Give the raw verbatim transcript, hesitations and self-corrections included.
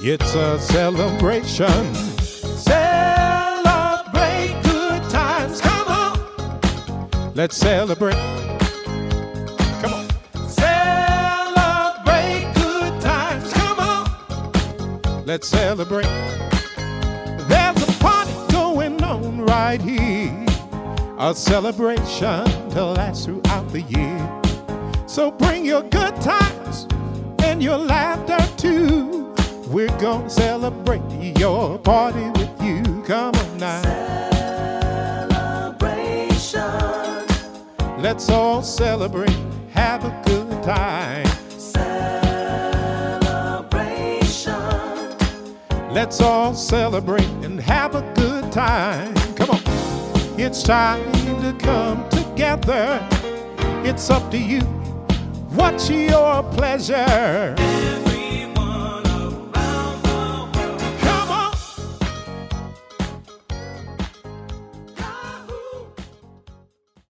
It's a celebration. Celebrate good times. Come on. Let's celebrate. Come on. Celebrate good times. Come on. Let's celebrate. There's a party going on right here. A celebration to last throughout the year. So bring your good times and your laughter too. We're gonna celebrate your party with you. Come on now. Celebration. Let's all celebrate, have a good time. Celebration. Let's all celebrate and have a good time. Come on. It's time to come together. It's up to you. What's your pleasure? Every